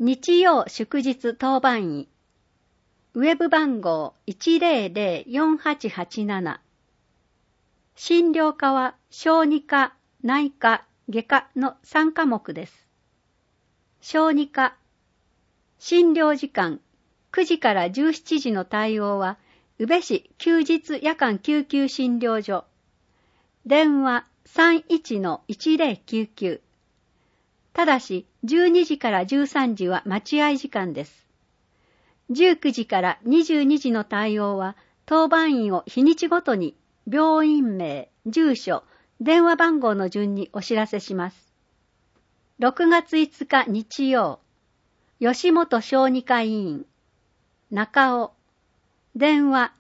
日曜祝日当番医。ウェブ番号 100-4887。診療科は小児科、内科、外科の3科目です。小児科。診療時間9時から17時の対応は、宇部市休日夜間救急診療所。電話 31-1099。ただし、12時から13時は待合時間です。19時から22時の対応は、当番員を日にちごとに病院名、住所、電話番号の順にお知らせします。6月5日日曜、吉本小児科医院、中尾、電話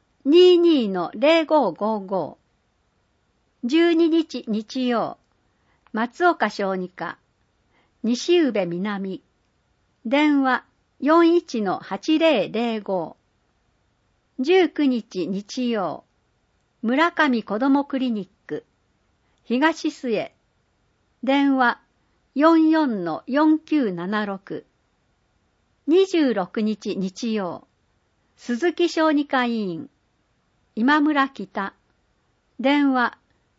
22-0555。12日日曜、松岡小児科、西宇部南、電話 41-8005。19日日曜、村上子どもクリニック、東末、電話 44-4976。26日日曜、鈴木小児科医院、今村北、電話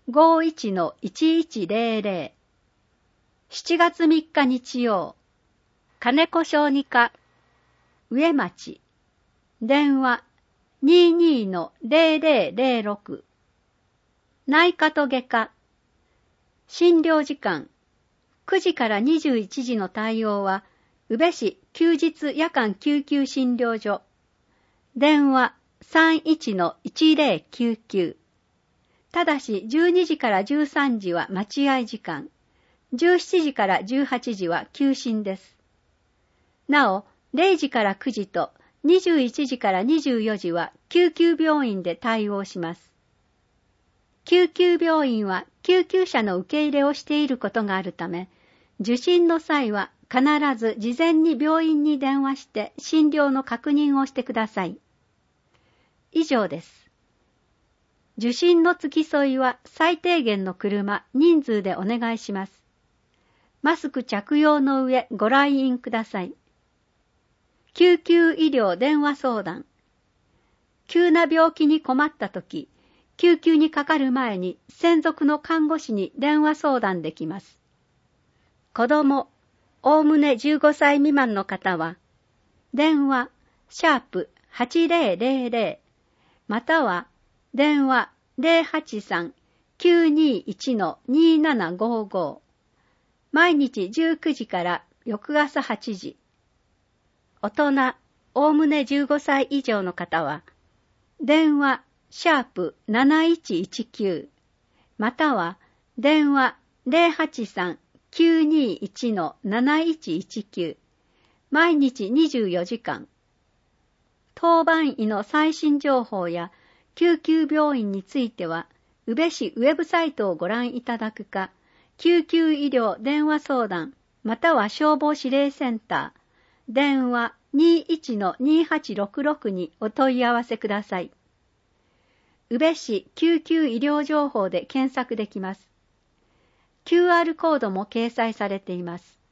51-1100。7月3日日曜、金子小児科、上町、電話 22-0006。内科と外科。診療時間9時から21時の対応は、宇部市休日夜間救急診療所。電話 31-1099。ただし12時から13時は待合時間。17時から18時は休診です。なお、0時から9時と21時から24時は救急病院で対応します。救急病院は救急車の受け入れをしていることがあるため、受診の際は必ず事前に病院に電話して診療の確認をしてください。以上です。受診の付き添いは最低限の車、人数でお願いします。マスク着用の上ご来院ください。救急医療電話相談。急な病気に困ったとき、救急にかかる前に専属の看護師に電話相談できます。子供、おおむね15歳未満の方は、電話#8000または電話 083-921-2755。毎日19時から翌朝8時。大人、おおむね15歳以上の方は、電話#7119または電話 083-921-7119。毎日24時間。当番医の最新情報や救急病院については、宇部市ウェブサイトをご覧いただくか、救急医療電話相談、または消防指令センター、電話 21-2866 にお問い合わせください。宇部市救急医療情報で検索できます。QR コードも掲載されています。